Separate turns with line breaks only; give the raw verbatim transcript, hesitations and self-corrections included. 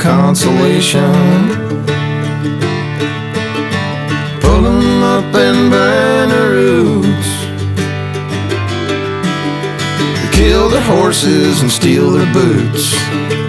consolation. Pull them up and burn the roots, kill their horses and steal their boots.